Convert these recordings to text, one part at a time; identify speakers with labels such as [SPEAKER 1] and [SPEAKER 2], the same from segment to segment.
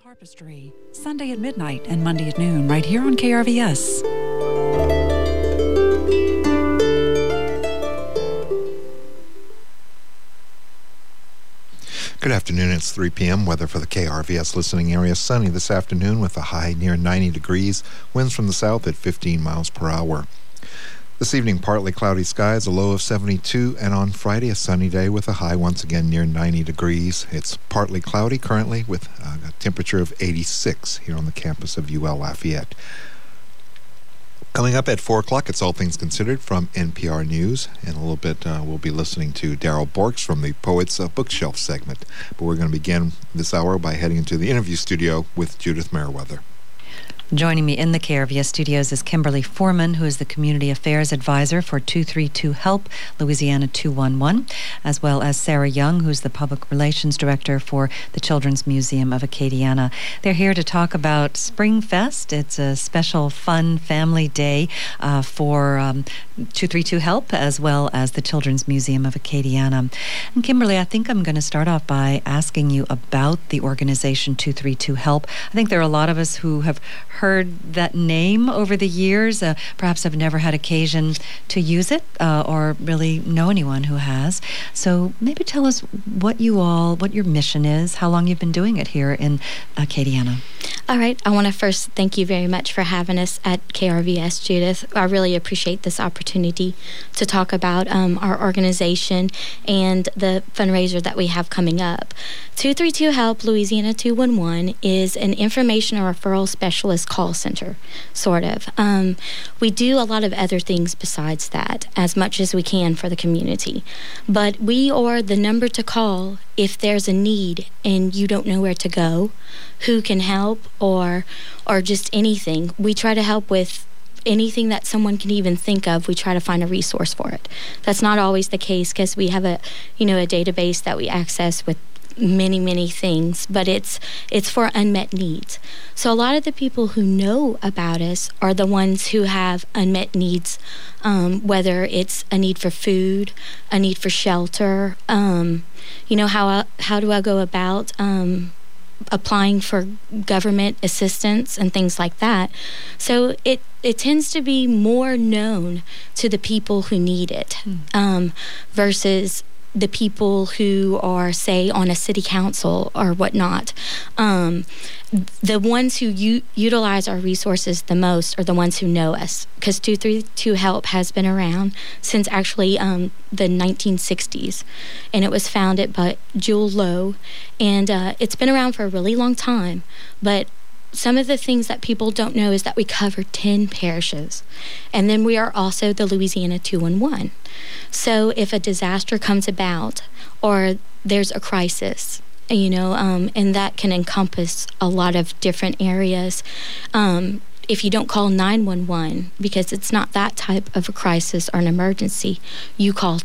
[SPEAKER 1] Harpistry, Sunday at midnight and Monday at noon, right here on KRVS.
[SPEAKER 2] Good afternoon. It's 3 p.m. Weather for the KRVS listening area. Sunny this afternoon with a high near 90 degrees. Winds from the south at 15 miles per hour. This evening, partly cloudy skies, a low of 72, and on Friday, a sunny day with a high once again near 90 degrees. It's partly cloudy currently with a temperature of 86 here on the campus of UL Lafayette. Coming up at 4 o'clock, it's All Things Considered from NPR News. In a little bit, we'll be listening to Daryl Borks from the Poets Bookshelf segment. But we're going to begin this hour by heading into the interview studio with Judith Merriweather.
[SPEAKER 1] Joining me in the KRVS studios is Kimberly Foreman, who is the Community Affairs Advisor for 232-HELP, Louisiana 211, as well as Sarah Young, who's the Public Relations Director for the Children's Museum of Acadiana. They're here to talk about Spring Fest. It's a special, fun family day for 232-HELP, as well as the Children's Museum of Acadiana. And Kimberly, I think I'm going to start off by asking you about the organization 232-HELP. I think there are a lot of us who have heard that name over the years, perhaps have never had occasion to use it or really know anyone who has. So maybe tell us what your mission is, how long you've been doing it here in Acadiana.
[SPEAKER 3] All right. I want to first thank you very much for having us at KRVS, Judith. I really appreciate this opportunity to talk about our organization and the fundraiser that we have coming up. 232-HELP Louisiana 211 is an information and referral specialist call center, sort of. We do a lot of other things besides that, as much as we can for the community. But we are the number to call if there's a need and you don't know where to go, who can help, or just anything. We try to help with anything that someone can even think of. We try to find a resource for it. That's not always the case because we have a database that we access with many things, but it's for unmet needs. So a lot of the people who know about us are the ones who have unmet needs, whether it's a need for food, a need for shelter. How do I go about applying for government assistance and things like that? So it tends to be more known to the people who need it versus the people who are, say, on a city council or whatnot. The ones who utilize our resources the most are the ones who know us, because 232-HELP has been around since actually the 1960s, and it was founded by Jewel Lowe, and it's been around for a really long time. But some of the things that people don't know is that we cover 10 parishes, and then we are also the Louisiana 211. So if a disaster comes about or there's a crisis, and that can encompass a lot of different areas. If you don't call 911, because it's not that type of a crisis or an emergency, you call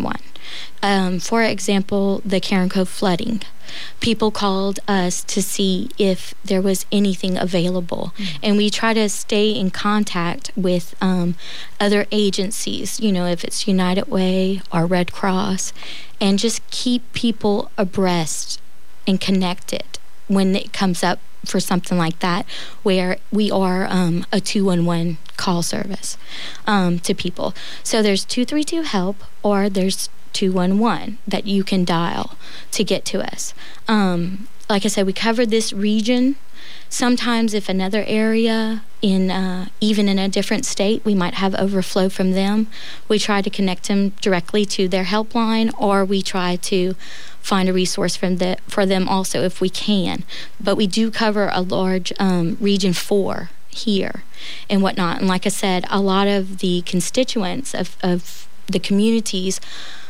[SPEAKER 3] 211. For example, the Karen Cove flooding. People called us to see if there was anything available. And we try to stay in contact with other agencies, if it's United Way or Red Cross, and just keep people abreast and connected when it comes up for something like that, where we are a 211 call service to people. So there's 232-HELP or there's 211 that you can dial to get to us. Like I said, we cover this region. Sometimes if another area even in a different state, we might have overflow from them. We try to connect them directly to their helpline, or we try to find a resource for them also if we can. But we do cover a large region 4 here and whatnot. And like I said, a lot of the constituents of the communities,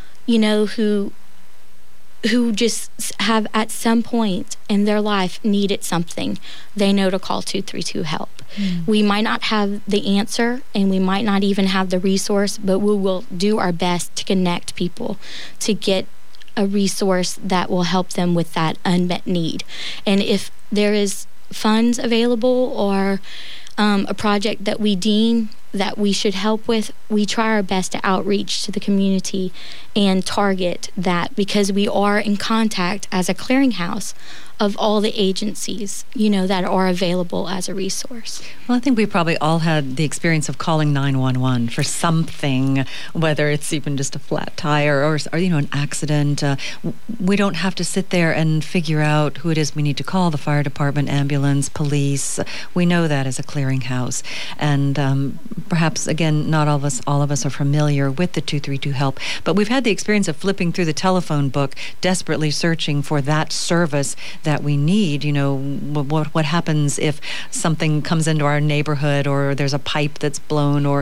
[SPEAKER 3] who just have at some point in their life needed something, they know to call 232-HELP. We might not have the answer and we might not even have the resource, but we will do our best to connect people to get a resource that will help them with that unmet need. And if there is funds available or a project that we deem that we should help with, we try our best to outreach to the community and target that, because we are in contact as a clearinghouse of all the agencies, that are available as a resource.
[SPEAKER 1] Well, I think we probably all had the experience of calling 911 for something, whether it's even just a flat tire or an accident. We don't have to sit there and figure out who it is we need to call, the fire department, ambulance, police. We know that as a clearinghouse. And perhaps, again, not all of us are familiar with the 232 Help, but we've had the experience of flipping through the telephone book, desperately searching for that service that we need. What happens if something comes into our neighborhood, or there's a pipe that's blown, or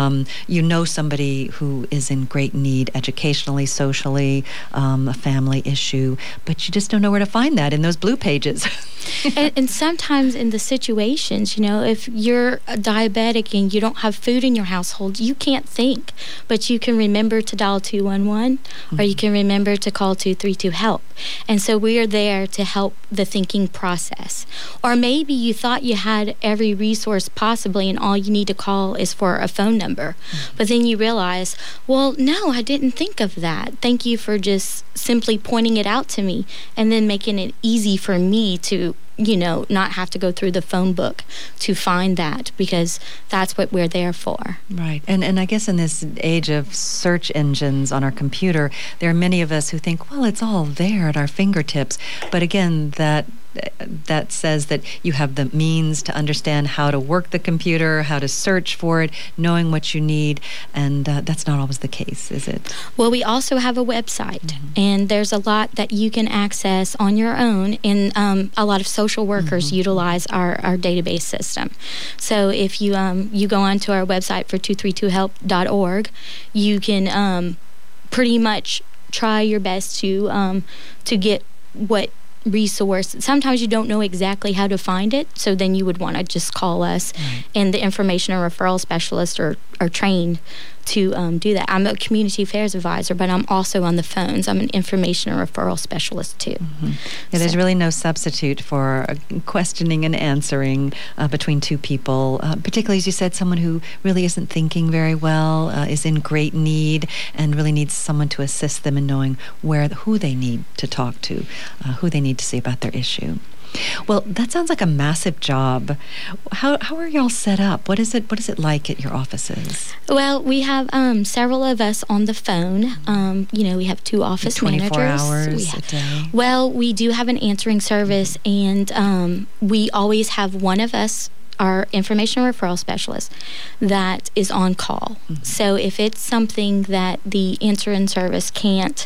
[SPEAKER 1] somebody who is in great need educationally, socially, a family issue, but you just don't know where to find that in those blue pages.
[SPEAKER 3] and sometimes in the situations, if you're a diabetic and you don't have food in your household, you can't think, but you can remember to dial 211, or you can remember to call 232 Help. And so we are there to help the thinking process. Or maybe you thought you had every resource possibly and all you need to call is for a phone number. But then you realize, well, no, I didn't think of that. Thank you for just simply pointing it out to me and then making it easy for me to not have to go through the phone book to find that, because that's what we're there for.
[SPEAKER 1] Right. And I guess in this age of search engines on our computer, there are many of us who think, well, it's all there at our fingertips. But again, that says that you have the means to understand how to work the computer, how to search for it, knowing what you need, and that's not always the case, is it?
[SPEAKER 3] Well, we also have a website, and there's a lot that you can access on your own, and a lot of social workers utilize our database system. So if you go onto our website for 232help.org, you can pretty much try your best to get what resource. Sometimes you don't know exactly how to find it, so then you would want to just call us, and the information and referral specialists are trained to do that. I'm a community affairs advisor, but I'm also on the phones. I'm an information and referral specialist too.
[SPEAKER 1] Yeah, there's really no substitute for questioning and answering between two people, particularly, as you said, someone who really isn't thinking very well, is in great need, and really needs someone to assist them in knowing who they need to talk to, who they need to see about their issue. Well, that sounds like a massive job. How are y'all set up? What is it like at your offices?
[SPEAKER 3] Well, we have several of us on the phone. We have two office
[SPEAKER 1] 24
[SPEAKER 3] managers.
[SPEAKER 1] 24 hours a day?
[SPEAKER 3] Well, we do have an answering service, and we always have one of us, our information referral specialist, that is on call. So if it's something that the answering service can't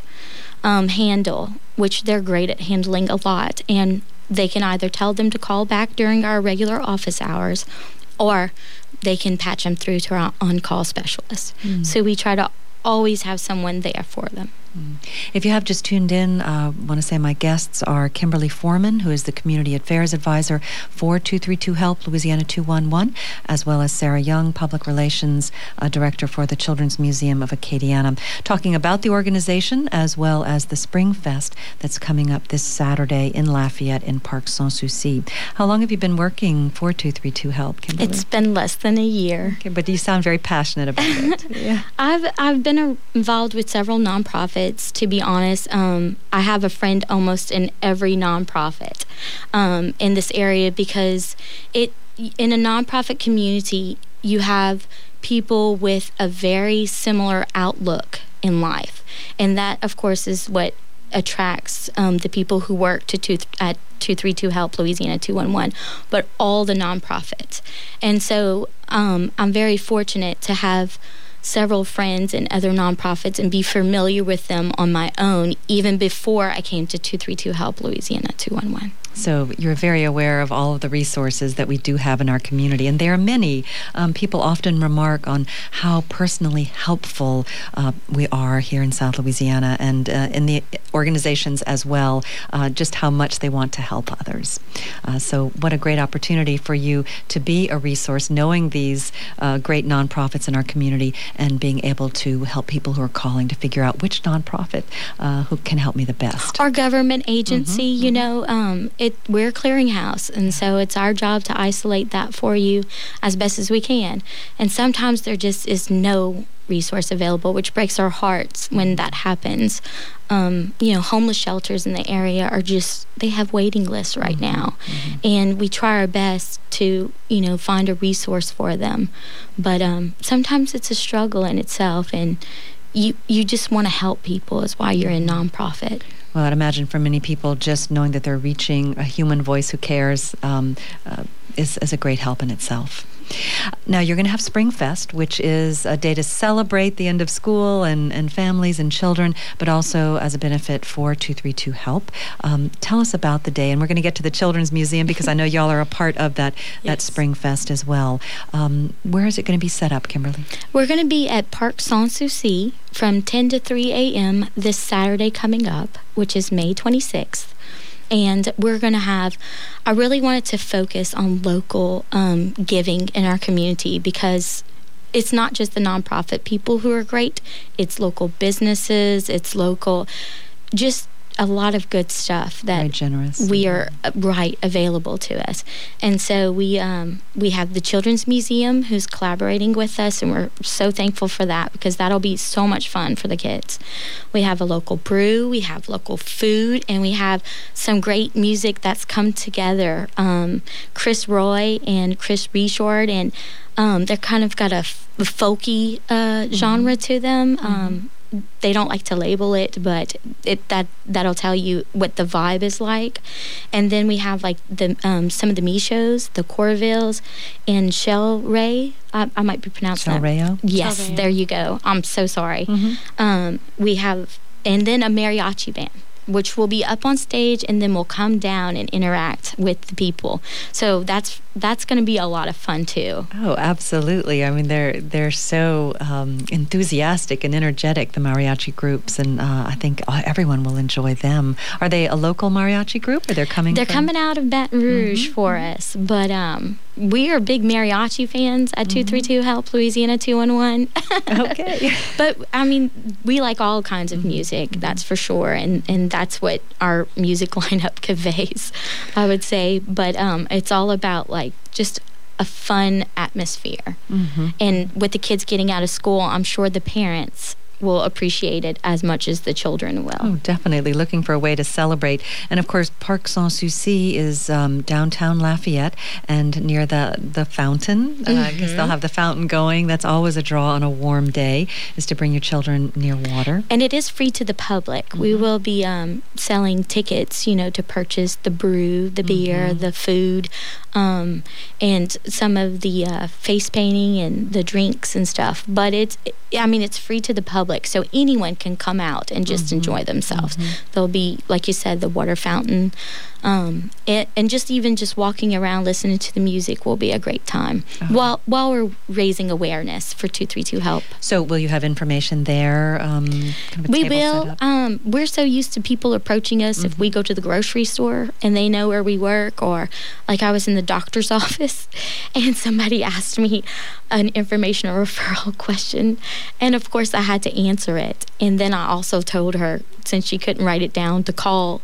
[SPEAKER 3] handle, which they're great at handling a lot, and they can either tell them to call back during our regular office hours, or they can patch them through to our on-call specialist. So we try to always have someone there for them.
[SPEAKER 1] If you have just tuned in, I want to say my guests are Kimberly Foreman, who is the Community Affairs Advisor for 232 Help, Louisiana 211, as well as Sarah Young, Public Relations Director for the Children's Museum of Acadiana, talking about the organization as well as the Spring Fest that's coming up this Saturday in Lafayette in Parc Sans-Souci. How long have you been working for 232 Help, Kimberly?
[SPEAKER 3] It's been less than a year.
[SPEAKER 1] Okay, but you sound very passionate about it. Yeah.
[SPEAKER 3] I've been involved with several nonprofits. To be honest, I have a friend almost in every nonprofit in this area, because in a nonprofit community, you have people with a very similar outlook in life, and that, of course, is what attracts the people who work at 232 Help Louisiana 211, but all the nonprofits. And so I'm very fortunate to have several friends in other nonprofits and be familiar with them on my own, even before I came to 232 Help Louisiana 211.
[SPEAKER 1] So you're very aware of all of the resources that we do have in our community, and there are many. People often remark on how personally helpful we are here in South Louisiana, and in the organizations as well, just how much they want to help others. So what a great opportunity for you to be a resource, knowing these great nonprofits in our community and being able to help people who are calling to figure out which nonprofit who can help me the best.
[SPEAKER 3] Our government agency, we're a clearinghouse, and so it's our job to isolate that for you as best as we can. And sometimes there just is no resource available, which breaks our hearts when that happens. Homeless shelters in the area they have waiting lists right now. And we try our best to, find a resource for them. But sometimes it's a struggle in itself, and you just want to help people. Is why you're a nonprofit.
[SPEAKER 1] Well, I'd imagine for many people, just knowing that they're reaching a human voice who cares is a great help in itself. Now, you're going to have Spring Fest, which is a day to celebrate the end of school and families and children, but also as a benefit for 232 Help. Tell us about the day, and we're going to get to the Children's Museum because I know y'all are a part of that Spring Fest as well. Where is it going to be set up, Kimberly? We're
[SPEAKER 3] going to be at Parc Sans Souci from 10 to 3 a.m. this Saturday coming up, which is May 26th. And we're going to I really wanted to focus on local giving in our community, because it's not just the nonprofit people who are great. It's local businesses. It's local, just a lot of good stuff that
[SPEAKER 1] very generous.
[SPEAKER 3] We are available to us. And so we have the Children's Museum who's collaborating with us, and we're so thankful for that, because that'll be so much fun for the kids. We have a local brew, we have local food, and we have some great music that's come together. Chris Roy and Chris Reshord, and they're kind of got a folky genre to them. They don't like to label it, but that'll tell you what the vibe is like. And then we have like the some of the Michos, the Corvilles, and Shell Ray. I might be pronouncing that.
[SPEAKER 1] Rayo?
[SPEAKER 3] Yes,
[SPEAKER 1] Shell Rayo.
[SPEAKER 3] There you go. I'm so sorry. We have, and then a mariachi band, which will be up on stage, and then will come down and interact with the people. So that's going to be a lot of fun too.
[SPEAKER 1] Oh, absolutely. I mean, they're so enthusiastic and energetic, the mariachi groups, and I think everyone will enjoy them. Are they a local mariachi group, or they're coming?
[SPEAKER 3] They're coming out of Baton Rouge for us, but we are big mariachi fans at 232 Help Louisiana 211.
[SPEAKER 1] Okay.
[SPEAKER 3] But I mean, we like all kinds of music, that's for sure, and that's what our music lineup conveys, I would say. But it's all about like just a fun atmosphere. And with the kids getting out of school, I'm sure the parents will appreciate it as much as the children will.
[SPEAKER 1] Oh, definitely. Looking for a way to celebrate. And of course, Parc Sans Souci is downtown Lafayette and near the fountain. Because they'll have the fountain going. That's always a draw on a warm day, is to bring your children near water.
[SPEAKER 3] And it is free to the public. We will be selling tickets, to purchase the brew, the beer, the food, and some of the face painting and the drinks and stuff. But it's free to the public, so anyone can come out and just enjoy themselves. There'll be, like you said, the water fountain, and just walking around listening to the music will be a great time while we're raising awareness for 232 Help.
[SPEAKER 1] So will you have information there?
[SPEAKER 3] We will. We're so used to people approaching us if we go to the grocery store and they know where we work, or like I was in the doctor's office and somebody asked me an information or referral question, and of course I had to answer it. And then I also told her, since she couldn't write it down, to call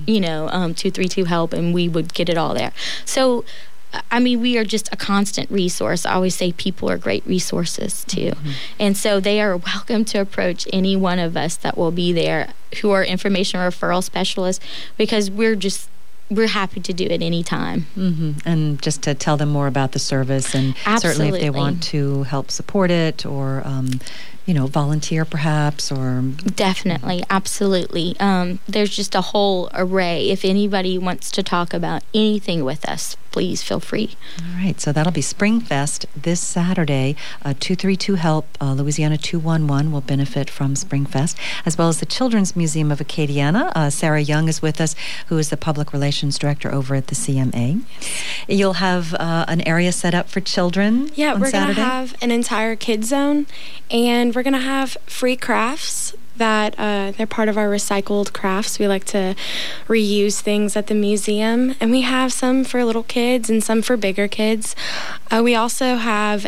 [SPEAKER 3] 232 Help, and we would get it all there. So we are just a constant resource. I always say people are great resources too. And so they are welcome to approach any one of us that will be there who are information referral specialists, because we're happy to do it anytime.
[SPEAKER 1] And just to tell them more about the service, and certainly if they want to help support it, or volunteer perhaps, or...
[SPEAKER 3] Definitely, absolutely. There's just a whole array. If anybody wants to talk about anything with us, please feel free.
[SPEAKER 1] All right, so that'll be Spring Fest this Saturday. 232 Help, Louisiana 211 will benefit from Spring Fest, as well as the Children's Museum of Acadiana. Sarah Young is with us, who is the Public Relations Director over at the CMA. You'll have an area set up for children.
[SPEAKER 4] Yeah,
[SPEAKER 1] on
[SPEAKER 4] we're going
[SPEAKER 1] Saturday?
[SPEAKER 4] to have an entire kids zone, and we're going to have free crafts that they're part of our recycled crafts. We like to reuse things at the museum, and we have some for little kids and some for bigger kids. We also have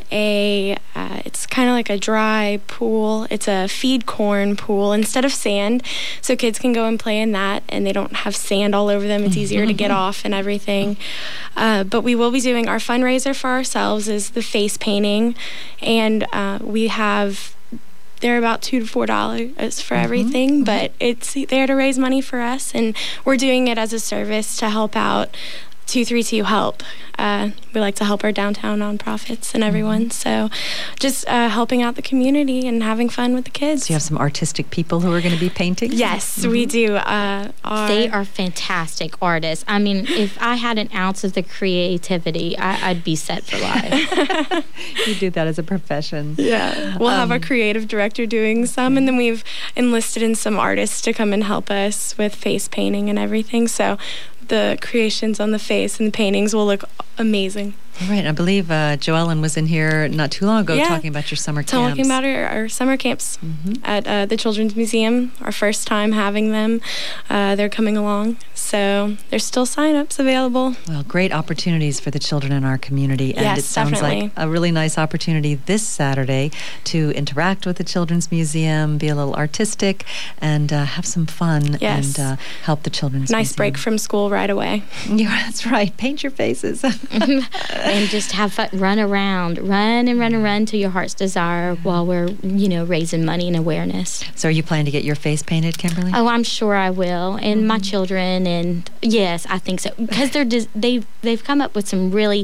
[SPEAKER 4] it's kind of like a dry pool. It's a feed corn pool instead of sand, so kids can go and play in that, and they don't have sand all over them. It's easier to get off and everything. But we will be doing our fundraiser for ourselves is the face painting, and we have... They're about $2 to $4 for everything, but it's there to raise money for us, and we're doing it as a service to help out 232 Help. We like to help our downtown nonprofits and everyone, so just helping out the community and having fun with the kids.
[SPEAKER 1] So you have some artistic people who are going to be painting?
[SPEAKER 4] Yes, we do.
[SPEAKER 3] They are fantastic artists. I mean, if I had an ounce of the creativity, I'd be set for life.
[SPEAKER 1] You do that as a profession.
[SPEAKER 4] Yeah. We'll have our creative director doing some, and then we've enlisted in some artists to come and help us with face painting and everything, so the creations on the face and the paintings will look amazing.
[SPEAKER 1] Right. I believe Joellen was in here not too long ago talking about your summer camps.
[SPEAKER 4] Talking about our summer camps at the Children's Museum, our first time having them. They're coming along, so there's still sign-ups available.
[SPEAKER 1] Well, great opportunities for the children in our community. And
[SPEAKER 4] yes,
[SPEAKER 1] it sounds
[SPEAKER 4] definitely.
[SPEAKER 1] like a really nice opportunity this Saturday to interact with the Children's Museum, be a little artistic, and have some fun and help the Children's Museum.
[SPEAKER 4] Nice break from school right away.
[SPEAKER 1] Yeah, that's right. Paint your faces.
[SPEAKER 3] And just have fun, run around to your heart's desire while we're, raising money and awareness.
[SPEAKER 1] So are you planning to get your face painted, Kimberly?
[SPEAKER 3] Oh, I'm sure I will. And my children, and yes, I think so. Because they've come up with some really,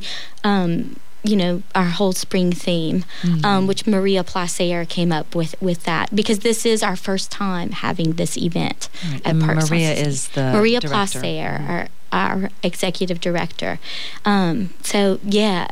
[SPEAKER 3] our whole spring theme, which Maria Placer came up with that, because this is our first time having this event at Parks.
[SPEAKER 1] Maria is the
[SPEAKER 3] Maria
[SPEAKER 1] director.
[SPEAKER 3] Placer, our executive director. So yeah,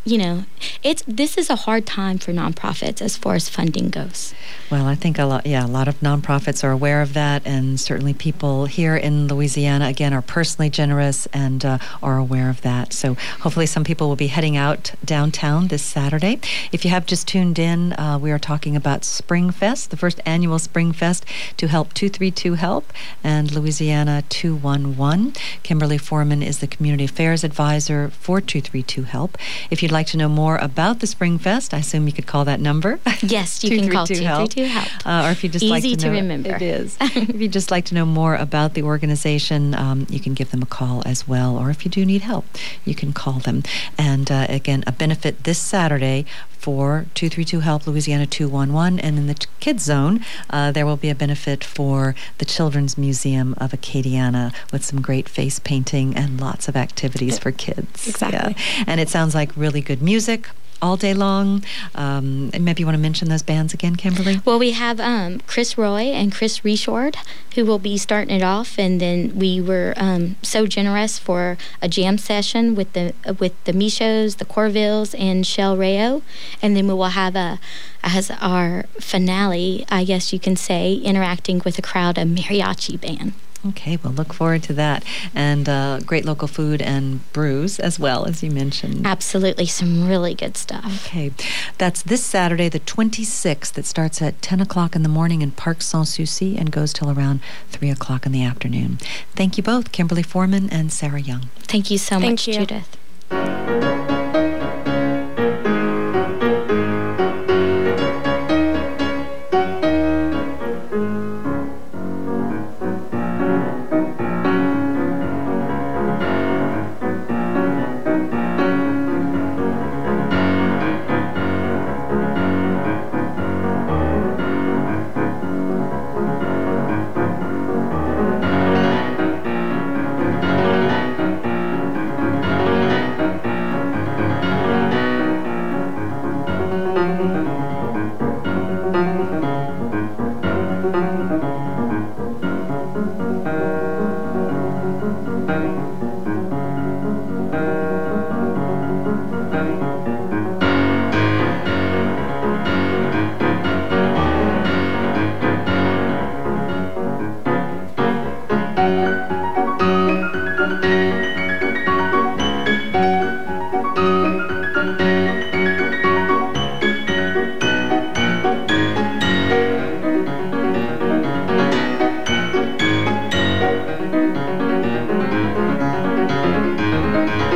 [SPEAKER 3] this is a hard time for nonprofits as far as funding goes.
[SPEAKER 1] Well, I think a lot of nonprofits are aware of that, and certainly people here in Louisiana, again, are personally generous and are aware of that. So hopefully some people will be heading out downtown this Saturday. If you have just tuned in, we are talking about Spring Fest, the first annual Spring Fest to help 232 Help and Louisiana 211. Kimberly Foreman is the Community Affairs Advisor for 232 Help. If you'd like to know more about the Spring Fest, I assume you could call that number.
[SPEAKER 3] Yes, you can call 232 Help.
[SPEAKER 1] Or if you just
[SPEAKER 3] Easy
[SPEAKER 1] like to know,
[SPEAKER 3] remember.
[SPEAKER 1] It is. If you'd just like to know more about the organization, you can give them a call as well. Or if you do need help, you can call them. And again, a benefit this Saturday for 232 Help Louisiana 211, and in the Kids Zone, there will be a benefit for the Children's Museum of Acadiana with some great face painting and lots of activities for kids.
[SPEAKER 4] Exactly.
[SPEAKER 1] Yeah. And it sounds like really good music all day long. And maybe you want to mention those bands again, Kimberly?
[SPEAKER 3] Well, we have Chris Roy and Chris Reshord who will be starting it off, and then we were so generous for a jam session with the Michos, the Corvilles, and Shell Rayo, and then we will have as our finale, I guess you can say, interacting with a crowd, a mariachi band.
[SPEAKER 1] Okay, we'll look forward to that. And great local food and brews as well, as you mentioned.
[SPEAKER 3] Absolutely, some really good stuff.
[SPEAKER 1] Okay, that's this Saturday, the 26th. It starts at 10 o'clock in the morning in Parc Sans Souci and goes till around 3 o'clock in the afternoon. Thank you both, Kimberly Foreman and Sarah Young.
[SPEAKER 3] Thank you so much,
[SPEAKER 4] you.
[SPEAKER 3] Judith.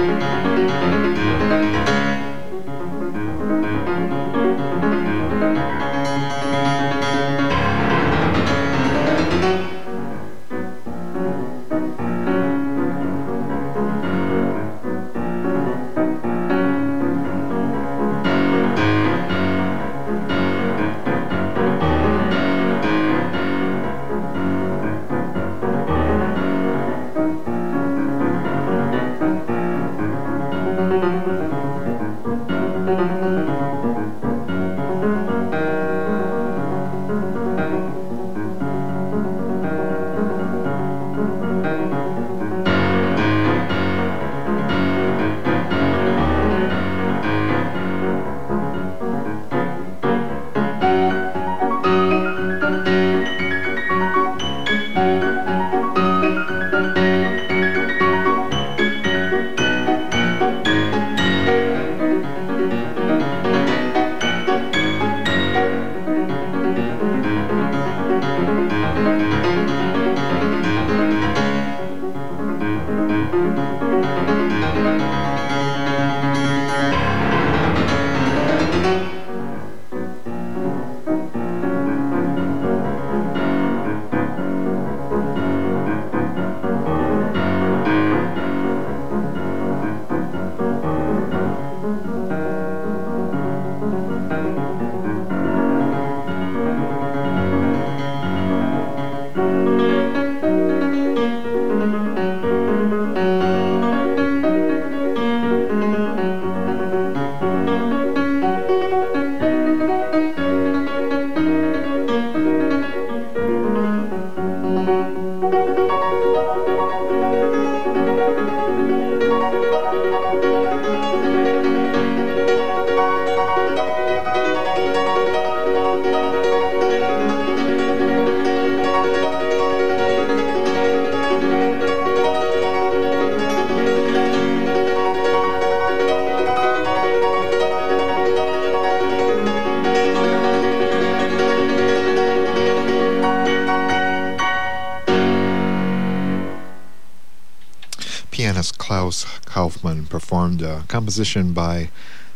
[SPEAKER 2] Pianist Klaus Kaufmann performed a composition by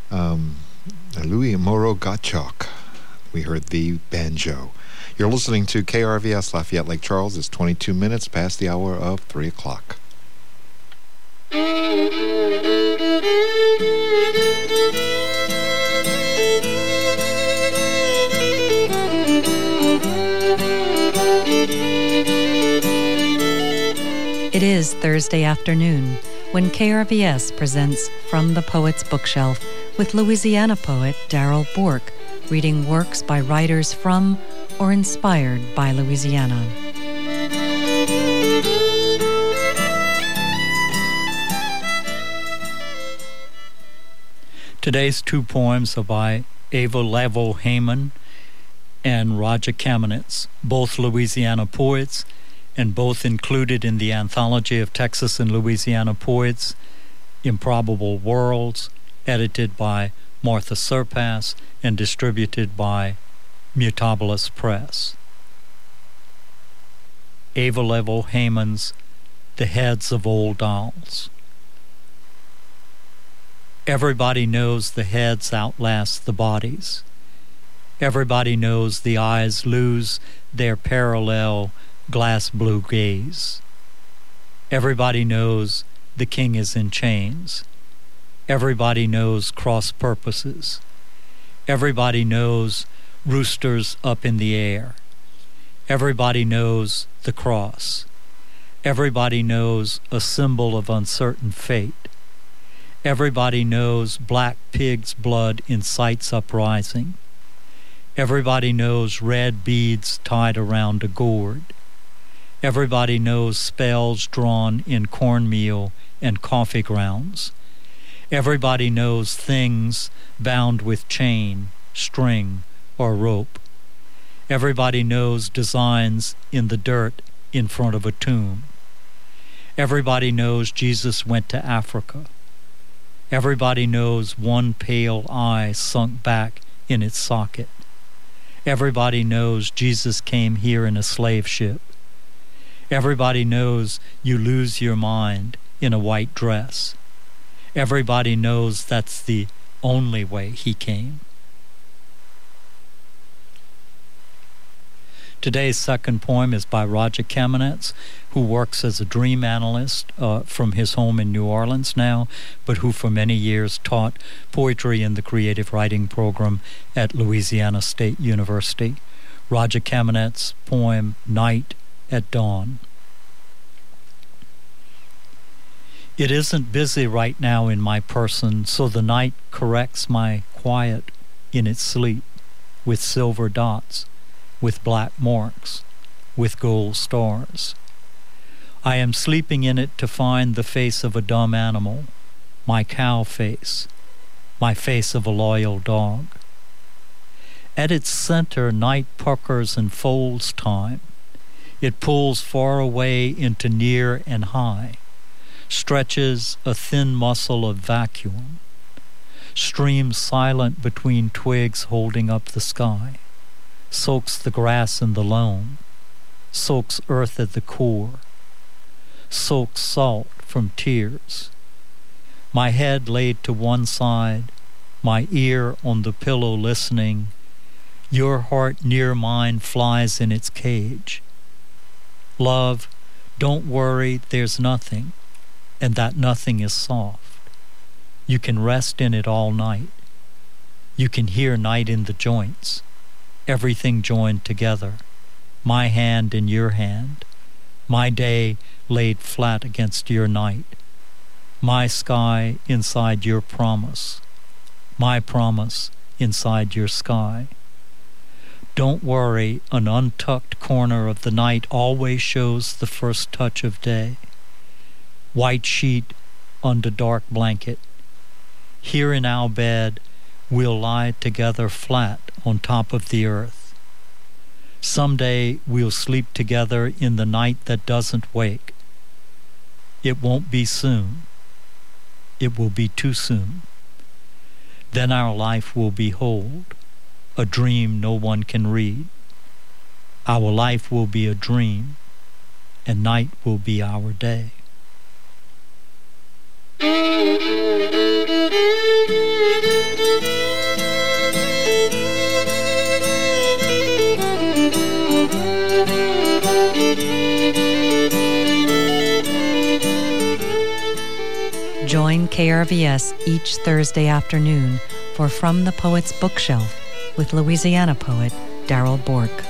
[SPEAKER 2] Louis Moreau Gottschalk. We heard the banjo. You're listening to KRVS Lafayette Lake Charles. It's 22 minutes past the hour of 3 o'clock.
[SPEAKER 1] It is Thursday afternoon when KRVS presents From the Poet's Bookshelf with Louisiana poet Darrell Bourke, reading works by writers from or inspired by Louisiana.
[SPEAKER 5] Today's two poems are by Ava Lavo Heyman and Roger Kamenetz, both Louisiana poets, and both included in the Anthology of Texas and Louisiana Poets, Improbable Worlds, edited by Martha Surpass and distributed by Mutabilis Press. Ava Lavo Heyman's The Heads of Old Dolls. Everybody knows the heads outlast the bodies. Everybody knows the eyes lose their parallel glass blue gaze. Everybody knows the king is in chains. Everybody knows cross purposes. Everybody knows roosters up in the air. Everybody knows the cross. Everybody knows a symbol of uncertain fate. Everybody knows black pig's blood incites uprising. Everybody knows red beads tied around a gourd. Everybody knows spells drawn in cornmeal and coffee grounds. Everybody knows things bound with chain, string, or rope. Everybody knows designs in the dirt in front of a tomb. Everybody knows Jesus went to Africa. Everybody knows one pale eye sunk back in its socket. Everybody knows Jesus came here in a slave ship. Everybody knows you lose your mind in a white dress. Everybody knows that's the only way he came. Today's second poem is by Roger Kamenetz, who works as a dream analyst from his home in New Orleans now, but who for many years taught poetry in the creative writing program at Louisiana State University. Roger Kamenetz's poem, Night at Dawn. It isn't busy right now in my person, so the night corrects my quiet in its sleep with silver dots, with black marks, with gold stars. I am sleeping in it to find the face of a dumb animal, my cow face, my face of a loyal dog. At its center, night puckers and folds time. It pulls far away into near and high, stretches a thin muscle of vacuum, streams silent between twigs holding up the sky, soaks the grass in the loam, soaks earth at the core, soaks salt from tears. My head laid to one side, my ear on the pillow listening, your heart near mine flies in its cage. Love, don't worry, there's nothing, and that nothing is soft. You can rest in it all night. You can hear night in the joints, everything joined together, my hand in your hand, my day laid flat against your night, my sky inside your promise, my promise inside your sky. Don't worry, an untucked corner of the night always shows the first touch of day. White sheet under dark blanket. Here in our bed, we'll lie together flat on top of the earth. Someday we'll sleep together in the night that doesn't wake. It won't be soon. It will be too soon. Then our life will be whole, a dream no one can read. Our life will be a dream, and night will be our day.
[SPEAKER 1] Join KRVS each Thursday afternoon for From the Poet's Bookshelf with Louisiana poet Darrell Bourke.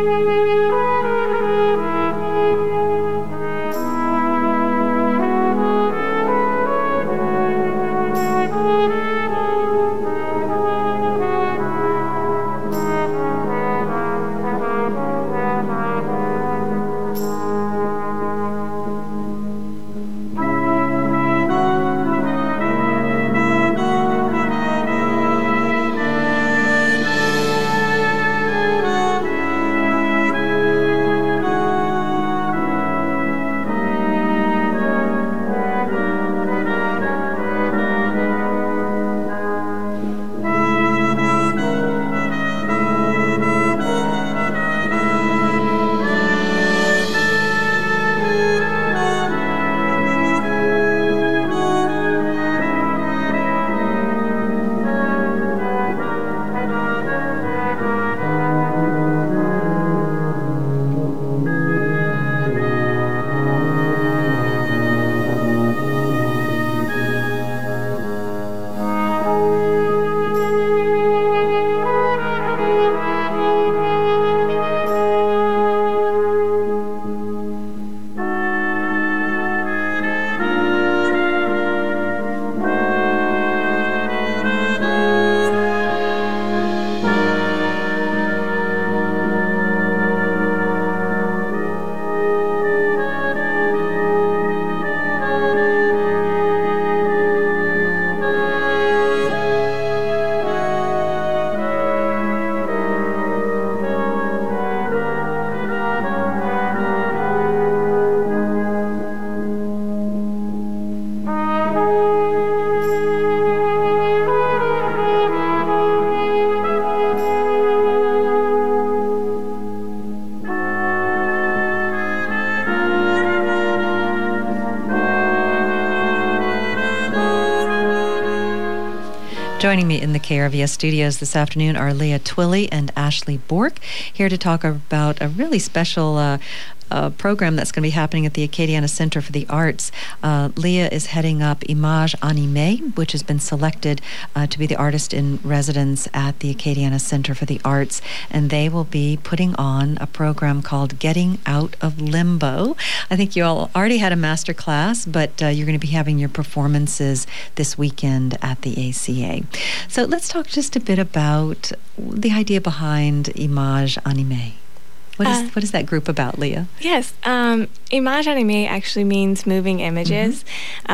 [SPEAKER 1] Joining me in the KRVS studios this afternoon are Leah Twilley and Ashley Bork, here to talk about a really special program that's going to be happening at the Acadiana Center for the Arts. Leah is heading up Images Animées, which has been selected to be the artist in residence at the Acadiana Center for the Arts, and they will be putting on a program called Getting Out of Limbo. I think you all already had a master class, but you're going to be having your performances this weekend at the ACA. So let's talk just a bit about the idea behind Images Animées. What is that group about, Leah?
[SPEAKER 6] Yes, Images Animées actually means moving images,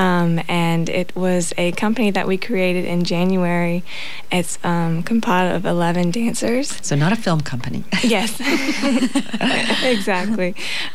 [SPEAKER 6] and it was a company that we created in January. It's compiled of 11 dancers.
[SPEAKER 1] So not a film company.
[SPEAKER 6] Yes, exactly.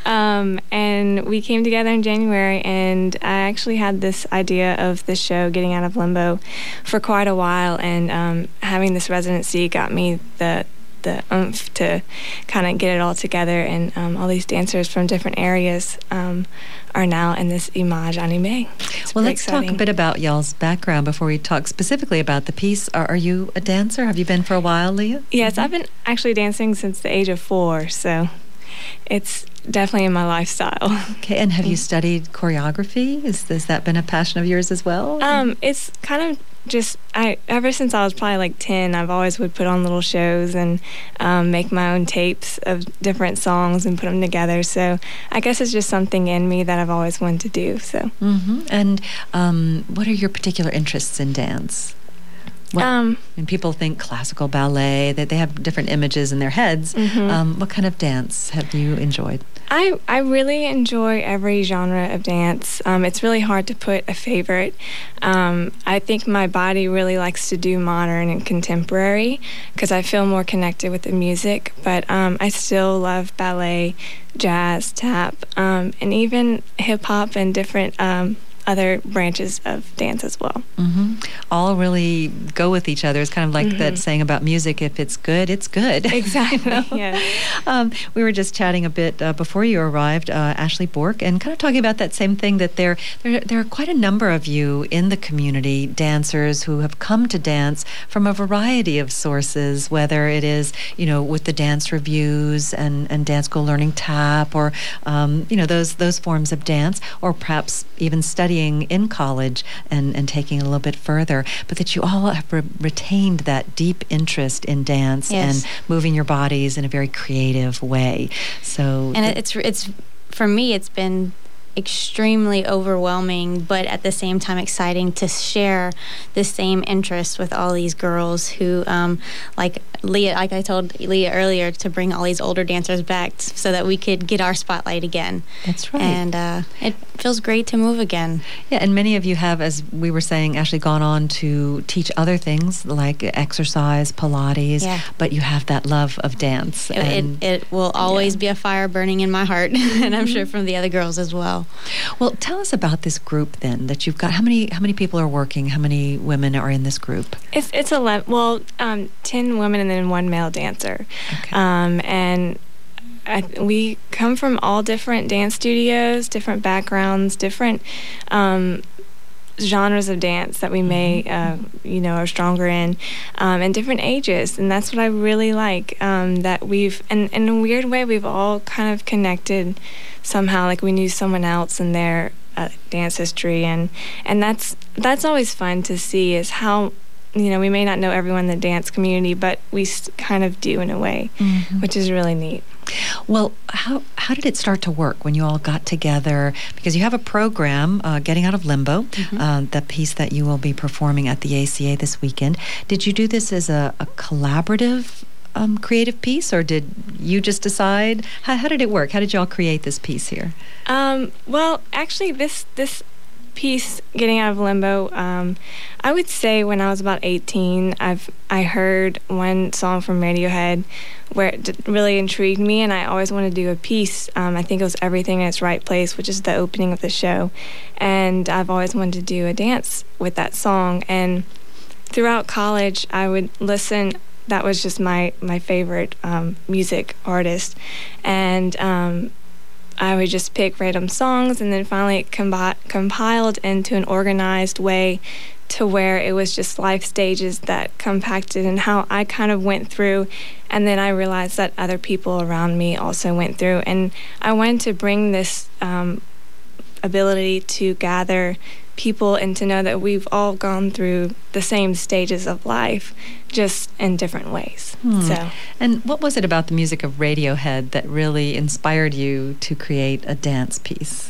[SPEAKER 6] And we came together in January, and I actually had this idea of the show, Getting Out of Limbo, for quite a while, and having this residency got me the oomph to kind of get it all together, and all these dancers from different areas are now in this Images Animées.
[SPEAKER 1] Well, let's talk a bit about y'all's background before we talk specifically about the piece. Are you a dancer? Have you been for a while, Leah?
[SPEAKER 6] Yes, I've been actually dancing since the age of 4, so it's definitely in my lifestyle.
[SPEAKER 1] Okay, and have you studied choreography? Has that been a passion of yours as well?
[SPEAKER 6] It's kind of just, ever since I was probably like 10, I've always would put on little shows and make my own tapes of different songs and put them together. So I guess it's just something in me that I've always wanted to do. So.
[SPEAKER 1] And what are your particular interests in dance? And people think classical ballet, that they have different images in their heads. What kind of dance have you enjoyed?
[SPEAKER 6] I really enjoy every genre of dance. It's really hard to put a favorite. I think my body really likes to do modern and contemporary because I feel more connected with the music, but I still love ballet, jazz, tap, and even hip-hop and different other branches of dance as well. All
[SPEAKER 1] really go with each other. It's kind of like that saying about music, if it's good, it's good.
[SPEAKER 6] Exactly, yeah.
[SPEAKER 1] We were just chatting a bit before you arrived, Ashley Bork, and kind of talking about that same thing, that there are quite a number of you in the community, dancers who have come to dance from a variety of sources, whether it is, with the dance reviews and Dance School Learning Tap, or, those forms of dance, or perhaps even studying studying in college and taking it a little bit further, but that you all have retained that deep interest in dance and moving your bodies in a very creative way. So,
[SPEAKER 3] and it's for me, it's been extremely overwhelming, but at the same time exciting to share the same interest with all these girls who, like Leah, like I told Leah earlier, to bring all these older dancers back so that we could get our spotlight again.
[SPEAKER 1] That's right.
[SPEAKER 3] And it feels great to move again.
[SPEAKER 1] Yeah, and many of you have, as we were saying, actually gone on to teach other things like exercise, Pilates, but you have that love of dance.
[SPEAKER 3] It will always be a fire burning in my heart, and I'm sure from the other girls as well.
[SPEAKER 1] Well, tell us about this group then that you've got. How many people are working? How many women are in this group?
[SPEAKER 6] It's 11. Well, 10 women and then 1 male dancer.
[SPEAKER 1] Okay.
[SPEAKER 6] And we come from all different dance studios, different backgrounds, different genres of dance that we may, are stronger in, and different ages. And that's what I really like, that we've, and in a weird way, we've all kind of connected somehow, like we knew someone else in their dance history. And that's always fun to see, is how, we may not know everyone in the dance community, but we kind of do in a way, which is really neat.
[SPEAKER 1] Well, how did it start to work when you all got together? Because you have a program, Getting Out of Limbo, the piece that you will be performing at the ACA this weekend. Did you do this as a collaborative creative piece, or did you just decide? How did it work? How did you all create this piece here?
[SPEAKER 6] Well, actually, this piece, Getting Out of Limbo, I would say when I was about 18, I heard one song from Radiohead where it really intrigued me, and I always wanted to do a piece. I think it was Everything in Its Right Place, which is the opening of the show, and I've always wanted to do a dance with that song. And throughout college, I would listen. That was just my favorite music artist, and I would just pick random songs, and then finally it compiled into an organized way to where it was just life stages that compacted and how I kind of went through, and then I realized that other people around me also went through, and I wanted to bring this ability to gather people and to know that we've all gone through the same stages of life, just in different ways. So,
[SPEAKER 1] and what was it about the music of Radiohead that really inspired you to create a dance piece?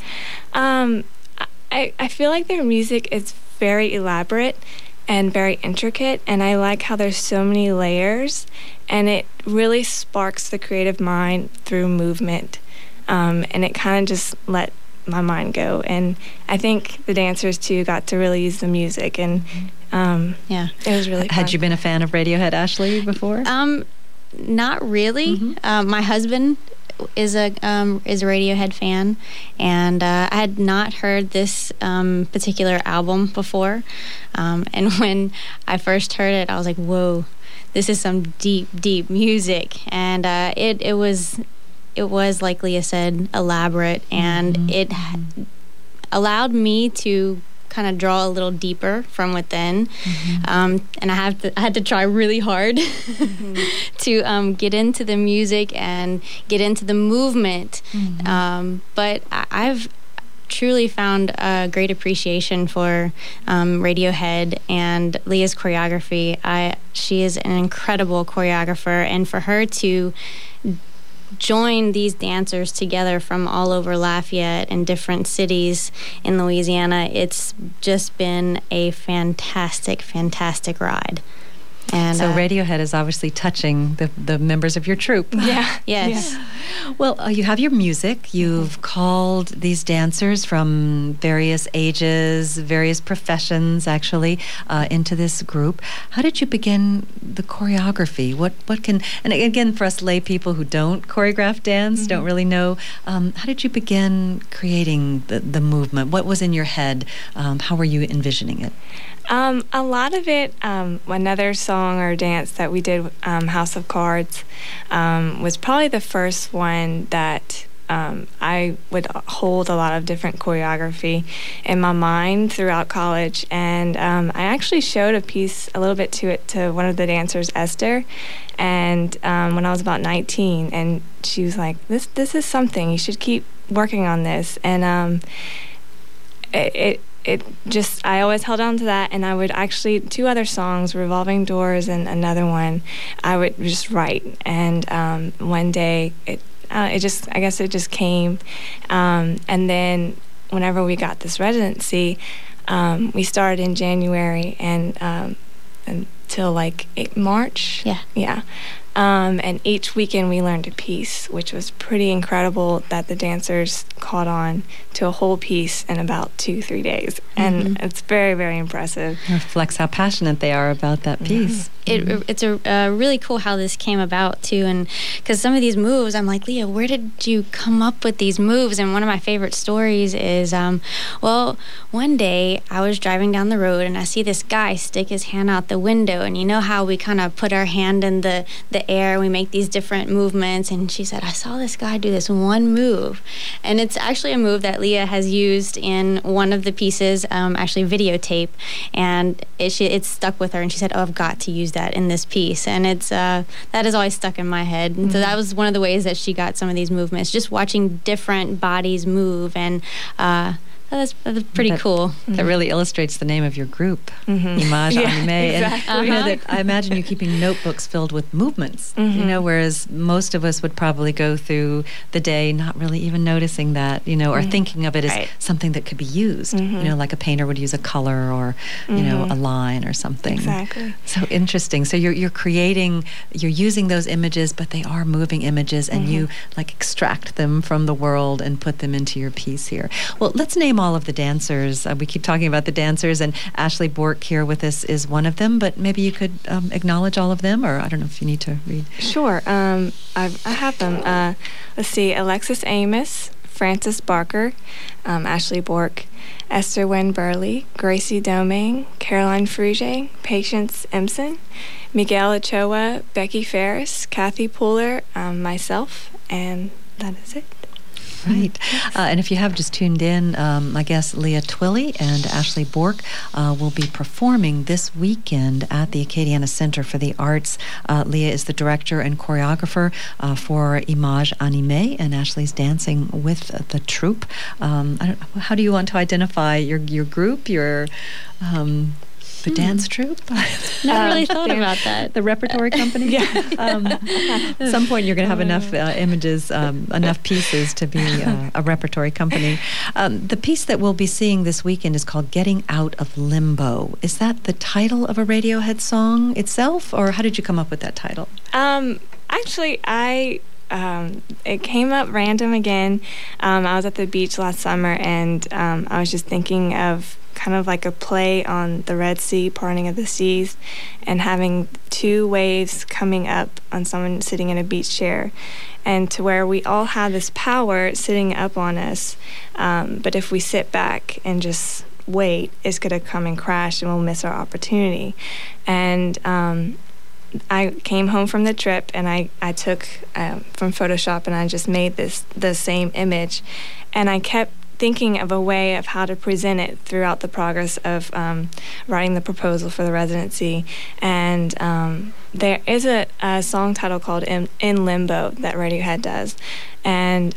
[SPEAKER 6] I feel like their music is very elaborate and very intricate, and I like how there's so many layers, and it really sparks the creative mind through movement, and it kind of just let my mind go. And I think the dancers too got to really use the music, and it was really fun.
[SPEAKER 1] Had you been a fan of Radiohead, Ashley, before?
[SPEAKER 3] Not really. My husband is a Radiohead fan, and I had not heard this particular album before, and when I first heard it, I was like, whoa, this is some deep music. And it was, like Leah said, elaborate, and it allowed me to kind of draw a little deeper from within, and I had to try really hard to get into the music and get into the movement. But I've truly found a great appreciation for Radiohead and Leah's choreography. She is an incredible choreographer, and for her to join these dancers together from all over Lafayette and different cities in Louisiana, it's just been a fantastic ride. And
[SPEAKER 1] so Radiohead is obviously touching the members of your troupe.
[SPEAKER 6] Yeah.
[SPEAKER 3] Yes.
[SPEAKER 1] Yeah. Well, you have your music. You've called these dancers from various ages, various professions, actually, into this group. How did you begin the choreography? What can, and again, for us lay people who don't choreograph dance, don't really know, how did you begin creating the movement? What was in your head? How were you envisioning it?
[SPEAKER 6] A lot of it, another song or dance that we did, House of Cards, was probably the first one that I would hold a lot of different choreography in my mind throughout college. And I actually showed a piece a little bit to one of the dancers, Esther, and when I was about 19, and she was like, this is something, you should keep working on this. And I always held on to that, and I would actually, 2 other songs, Revolving Doors and another one, I would just write. And one day, I guess it just came. And then whenever we got this residency, we started in January and until like March. Yeah. And each weekend we learned a piece, which was pretty incredible that the dancers caught on to a whole piece in about 2-3 days. And it's very, very impressive.
[SPEAKER 1] It reflects how passionate they are about that piece.
[SPEAKER 3] It's really cool how this came about, too. And because some of these moves, I'm like, Leah, where did you come up with these moves? And one of my favorite stories is, one day I was driving down the road and I see this guy stick his hand out the window. And you know how we kind of put our hand in the air, we make these different movements, and she said, I saw this guy do this one move, and it's actually a move that Leah has used in one of the pieces, actually videotape, and it stuck with her, and she said, I've got to use that in this piece, and it's that has always stuck in my head. And so that was one of the ways that she got some of these movements, just watching different bodies move, and that's pretty cool.
[SPEAKER 1] That really illustrates the name of your group, Image Animée.
[SPEAKER 6] Exactly.
[SPEAKER 1] And that I imagine you keeping notebooks filled with movements, whereas most of us would probably go through the day not really even noticing that, or thinking of it as something that could be used, like a painter would use a color or, a line or something.
[SPEAKER 6] Exactly.
[SPEAKER 1] So interesting. So you're using those images, but they are moving images, and you extract them from the world and put them into your piece here. Well, let's name all of the dancers. We keep talking about the dancers, and Ashley Bork here with us is one of them, but maybe you could acknowledge all of them, or I don't know if you need to read.
[SPEAKER 6] Sure. I have them. Let's see. Alexis Amos, Frances Barker, Ashley Bork, Esther Wynn Burley, Gracie Domingue, Caroline Fruge, Patience Empson, Miguel Ochoa, Becky Ferris, Kathy Pooler, myself, and that is it.
[SPEAKER 1] Right. And if you have just tuned in, I guess Leah Twilley and Ashley Bork will be performing this weekend at the Acadiana Center for the Arts. Leah is the director and choreographer for Image Animée, and Ashley's dancing with the troupe. How do you want to identify your group, your... the dance troupe?
[SPEAKER 3] Never really thought about that.
[SPEAKER 1] The repertory company? At some point you're going to have enough images, enough pieces to be a repertory company. The piece that we'll be seeing this weekend is called Getting Out of Limbo. Is that the title of a Radiohead song itself, or how did you come up with that title?
[SPEAKER 6] Actually, it came up random again. I was at the beach last summer, and I was just thinking of kind of like a play on the Red Sea, parting of the seas, and having 2 waves coming up on someone sitting in a beach chair, and to where we all have this power sitting up on us, but if we sit back and just wait, it's going to come and crash, and we'll miss our opportunity. And I came home from the trip, and I took from Photoshop, and I just made the same image, and I kept thinking of a way of how to present it throughout the progress of writing the proposal for the residency. And there is a song title called In Limbo that Radiohead does. And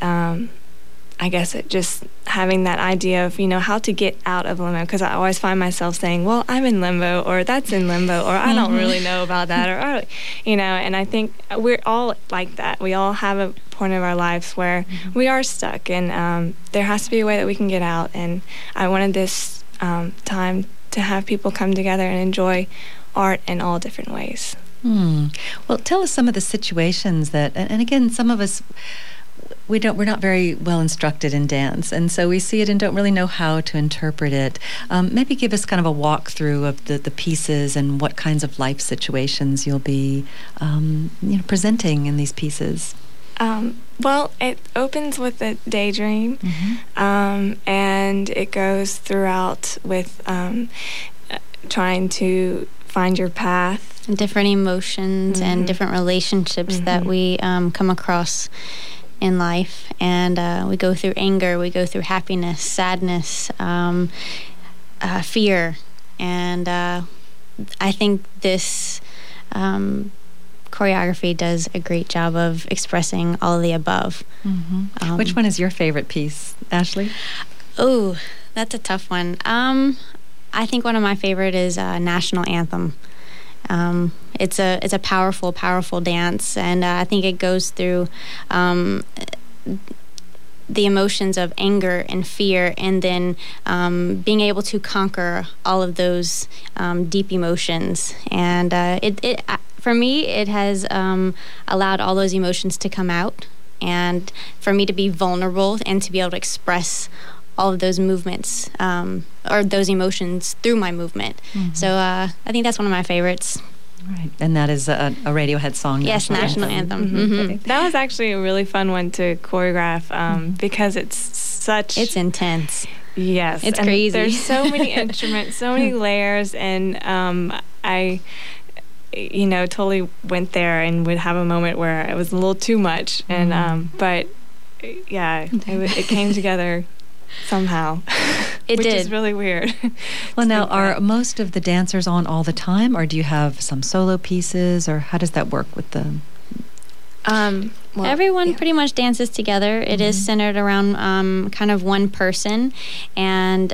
[SPEAKER 6] I guess it just having that idea of, how to get out of limbo, because I always find myself saying, well, I'm in limbo, or that's in limbo, or I don't really know about that, or, and I think we're all like that. We all have a point of our lives where we are stuck, and there has to be a way that we can get out, and I wanted this time to have people come together and enjoy art in all different ways.
[SPEAKER 1] Well, tell us some of the situations that, and again, some of us, we're not very well instructed in dance, and so we see it and don't really know how to interpret it. Maybe give us kind of a walkthrough of the pieces and what kinds of life situations you'll be presenting in these pieces.
[SPEAKER 6] Well, it opens with a daydream, and it goes throughout with trying to find your path.
[SPEAKER 3] And different emotions and different relationships that we come across in life, and we go through anger, we go through happiness, sadness, fear, and I think this choreography does a great job of expressing all of the above.
[SPEAKER 1] Which one is your favorite piece, Ashley?
[SPEAKER 3] Oh,
[SPEAKER 7] that's a tough one. I think one of my favorite is National Anthem. It's a powerful, powerful dance, and I think it goes through the emotions of anger and fear, and then being able to conquer all of those deep emotions. And it for me, it has allowed all those emotions to come out, and for me to be vulnerable and to be able to express all of those movements or those emotions through my movement. Mm-hmm. So I think that's one of my favorites.
[SPEAKER 1] Right, and that is a Radiohead song.
[SPEAKER 7] Yes, National Anthem.
[SPEAKER 6] Mm-hmm. Mm-hmm. That was actually a really fun one to choreograph because it's intense. Yes,
[SPEAKER 7] it's crazy.
[SPEAKER 6] There's so many instruments, so many layers, and I, totally went there and would have a moment where it was a little too much, and but yeah, it came together somehow.
[SPEAKER 7] It
[SPEAKER 6] which
[SPEAKER 7] did.
[SPEAKER 6] is really weird.
[SPEAKER 1] Well, now, are most of the dancers on all the time, or do you have some solo pieces, or how does that work with the...
[SPEAKER 7] Everyone pretty much dances together. It is centered around kind of one person, and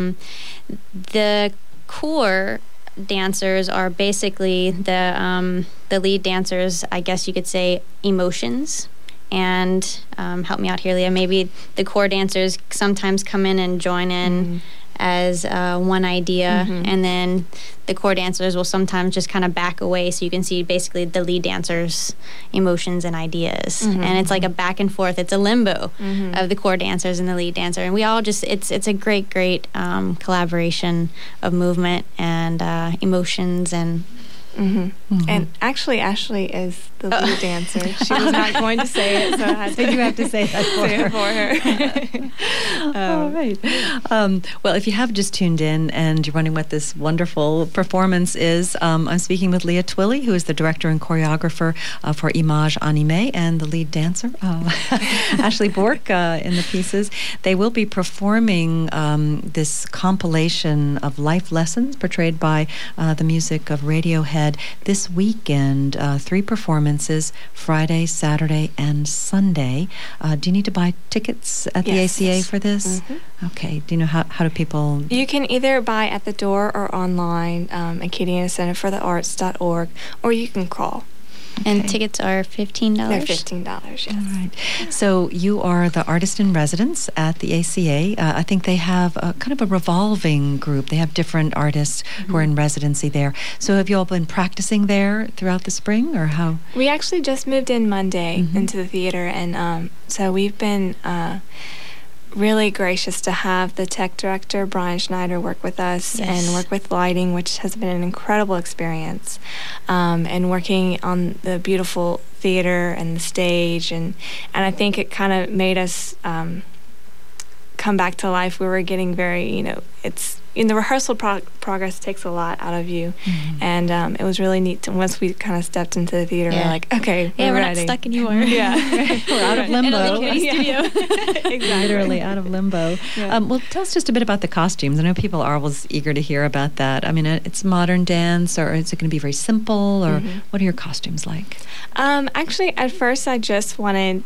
[SPEAKER 7] the core dancers are basically the lead dancers, I guess you could say, emotions. And help me out here, Leah. Maybe the core dancers sometimes come in and join in as one idea, and then the core dancers will sometimes just kind of back away, so you can see basically the lead dancers' emotions and ideas. And it's like a back and forth. It's a limbo of the core dancers and the lead dancer, and we all just it's a great collaboration of movement and emotions and.
[SPEAKER 6] And actually, Ashley is the lead dancer. She was not going to say it, so I had
[SPEAKER 1] to. You have to say that
[SPEAKER 6] for
[SPEAKER 1] her. All right. Well, if you have just tuned in and you're wondering what this wonderful performance is, I'm speaking with Leah Twilley, who is the director and choreographer for Images Animées, and the lead dancer, Ashley Bork, in the pieces. They will be performing this compilation of life lessons portrayed by the music of Radiohead this weekend. 3 performances, Friday, Saturday, and Sunday. Do you need to buy tickets at the ACA for this? Okay. Do you know how do people...
[SPEAKER 6] You can either buy at the door or online at Acadiana Center for the Arts.org, or you can call.
[SPEAKER 7] Okay. And tickets are $15?
[SPEAKER 6] They're $15, yes.
[SPEAKER 1] All right. So you are the artist in residence at the ACA. I think they have a kind of a revolving group. They have different artists who are in residency there. So have you all been practicing there throughout the spring, or how?
[SPEAKER 6] We actually just moved in Monday into the theater, and so we've been... really gracious to have the tech director, Brian Schneider, work with us and work with lighting, which has been an incredible experience, and working on the beautiful theater and the stage, and I think it kind of made us come back to life. We were getting very, it's in the rehearsal progress takes a lot out of you, and it was really neat to, once we kind of stepped into the theater, we're like, okay, we're ready.
[SPEAKER 7] Not stuck anymore.
[SPEAKER 1] We're out of limbo.
[SPEAKER 6] Exactly.
[SPEAKER 1] Literally out of limbo. Well, tell us just a bit about the costumes. I know people are always eager to hear about that. I mean, it's modern dance, or is it going to be very simple, or what are your costumes like?
[SPEAKER 6] Actually, at first I just wanted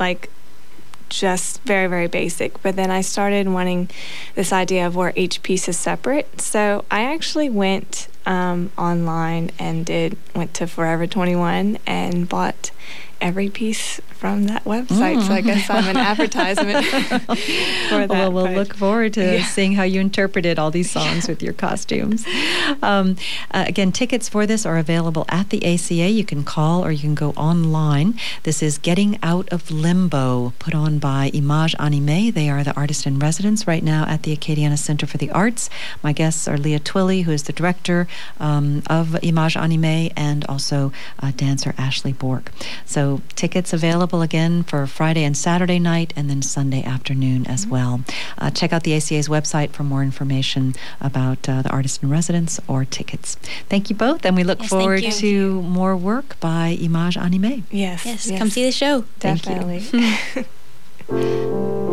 [SPEAKER 6] just very, very basic, but then I started wanting this idea of where each piece is separate. So I actually went online and went to Forever 21 and bought every piece from that website. So I guess I'm an advertisement for that.
[SPEAKER 1] Well, we'll look forward to seeing how you interpreted all these songs with your costumes. Again, tickets for this are available at the ACA. You can call or you can go online. This is Getting Out of Limbo, put on by Images Animées. They are the artist in residence right now at the Acadiana Center for the Arts. My guests are Leah Twilley, who is the director of Images Animées, and also dancer Ashley Bork. So tickets available again for Friday and Saturday night, and then Sunday afternoon as well. Check out the ACA's website for more information about the artist in residence or tickets. Thank you both, and we look forward to more work by Images Animées.
[SPEAKER 6] Yes.
[SPEAKER 7] Come see the show.
[SPEAKER 6] Definitely.
[SPEAKER 7] Thank you.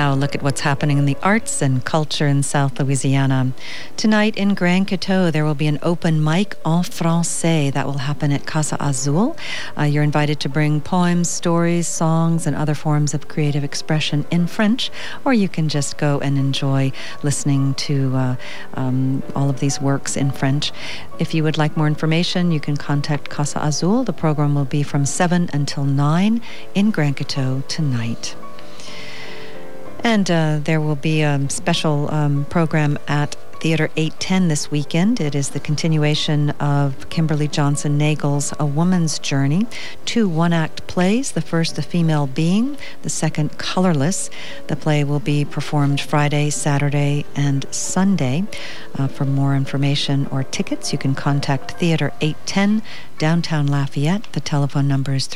[SPEAKER 1] now look at what's happening in the arts and culture in South Louisiana. Tonight in Grand Coteau, there will be an open mic en français that will happen at Casa Azul. You're invited to bring poems, stories, songs, and other forms of creative expression in French, or you can just go and enjoy listening to all of these works in French. If you would like more information, you can contact Casa Azul. The program will be from 7 until 9 in Grand Coteau tonight. And there will be a special program at Theater 810 this weekend. It is the continuation of Kimberly Johnson Nagel's A Woman's Journey. 2 one-act plays, the first, The Female Being, the second, Colorless. The play will be performed Friday, Saturday, and Sunday. For more information or tickets, you can contact Theater 810, downtown Lafayette. The telephone number is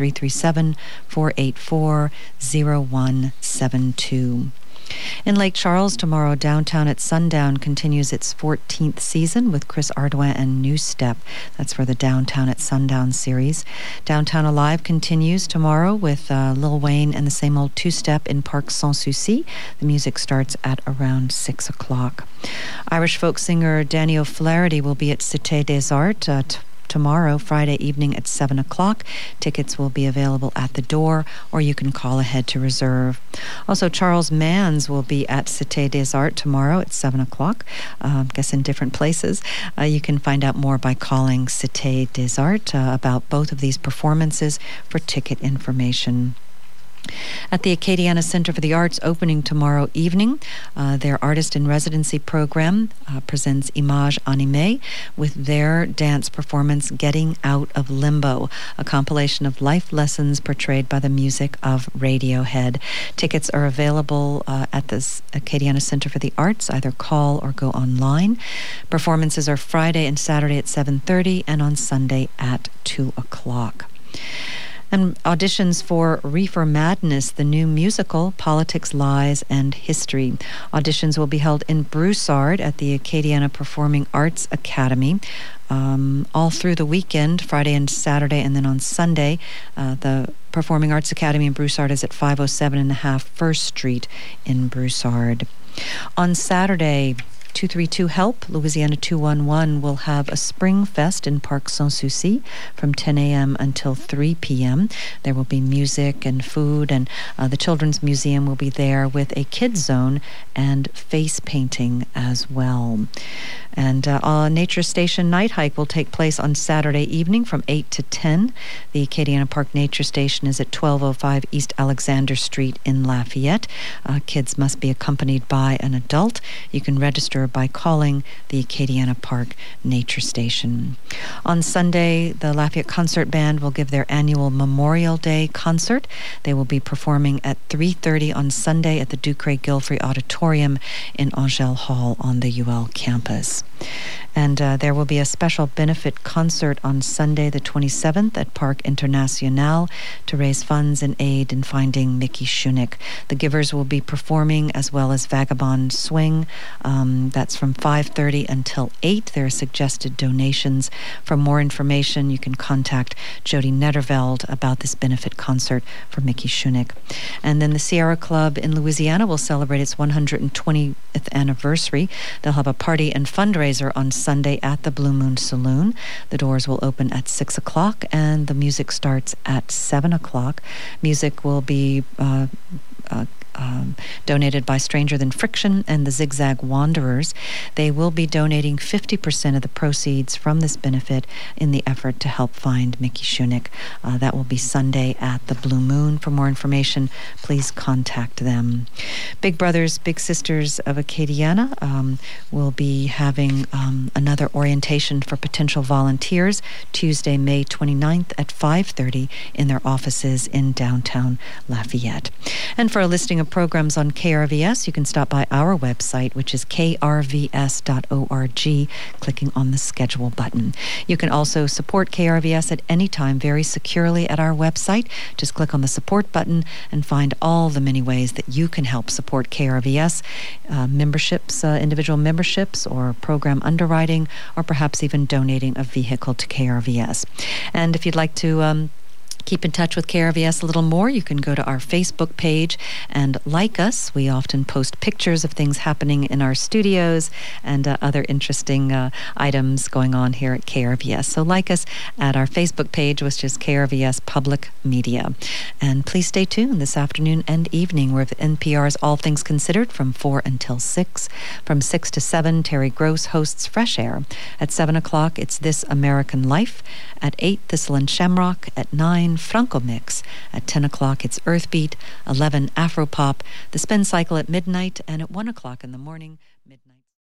[SPEAKER 1] 337-484-0172. In Lake Charles tomorrow, Downtown at Sundown continues its 14th season with Chris Ardouin and New Step. That's for the Downtown at Sundown series. Downtown Alive continues tomorrow with Lil Wayne and the Same Old Two-Step in Parc Sans Souci. The music starts at around 6 o'clock. Irish folk singer Danny O'Flaherty will be at Cité des Arts tomorrow, Friday evening at 7 o'clock. Tickets will be available at the door, or you can call ahead to reserve. Also, Charles Manns will be at Cité des Arts tomorrow at 7 o'clock, I guess in different places. You can find out more by calling Cité des Arts about both of these performances for ticket information. At the Acadiana Center for the Arts opening tomorrow evening, their Artist in Residency program presents Image Animée with their dance performance Getting Out of Limbo, a compilation of life lessons portrayed by the music of Radiohead. Tickets are available at the Acadiana Center for the Arts. Either call or go online. Performances are Friday and Saturday at 7:30 and on Sunday at 2 o'clock. And auditions for Reefer Madness, the new musical, Politics, Lies, and History. Auditions will be held in Broussard at the Acadiana Performing Arts Academy all through the weekend, Friday and Saturday, and then on Sunday. The Performing Arts Academy in Broussard is at 507.5 First Street in Broussard. On Saturday, 232-HELP, Louisiana 211, will have a Spring Fest in Parc Sans Souci from 10 a.m. until 3 p.m. There will be music and food, and the Children's Museum will be there with a kids zone and face painting as well. And Nature Station Night Hike will take place on Saturday evening from 8 to 10. The Acadiana Park Nature Station is at 1205 East Alexander Street in Lafayette. Kids must be accompanied by an adult. You can register by calling the Acadiana Park Nature Station. On Sunday, the Lafayette Concert Band will give their annual Memorial Day concert. They will be performing at 3:30 on Sunday at the Ducre Gilfrey Auditorium in Angell Hall on the UL campus. And there will be a special benefit concert on Sunday the 27th at Parc International to raise funds and aid in finding Mickey Shunick. The Givers will be performing as well as Vagabond Swing. That's from 5:30 until 8. There are suggested donations. For more information, you can contact Jody Netterveld about this benefit concert for Mickey Shunick. And then the Sierra Club in Louisiana will celebrate its 120th anniversary. They'll have a party and fundraiser on Sunday at the Blue Moon Saloon. The doors will open at 6 o'clock and the music starts at 7 o'clock. Music will be donated by Stranger Than Friction and the Zigzag Wanderers. They will be donating 50% of the proceeds from this benefit in the effort to help find Mickey Shunick. That will be Sunday at the Blue Moon. For more information, please contact them. Big Brothers, Big Sisters of Acadiana will be having another orientation for potential volunteers Tuesday, May 29th at 5:30 in their offices in downtown Lafayette. And for a listing of programs on KRVS, you can stop by our website, which is krvs.org, clicking on the schedule button. You can also support KRVS at any time very securely at our website. Just click on the support button and find all the many ways that you can help support KRVS, memberships, individual memberships, or program underwriting, or perhaps even donating a vehicle to KRVS. And if you'd like to Keep in touch with KRVS a little more. You can go to our Facebook page and like us. We often post pictures of things happening in our studios and other interesting items going on here at KRVS. So like us at our Facebook page, which is KRVS Public Media. And please stay tuned this afternoon and evening with NPR's All Things Considered from 4 until 6. From 6 to 7, Terry Gross hosts Fresh Air. At 7 o'clock, it's This American Life. At 8, Thistle and Shamrock. At 9, Franco Mix. At 10 o'clock, it's Earthbeat. 11, Afropop. The Spin Cycle at midnight. And at 1 o'clock in the morning, midnight.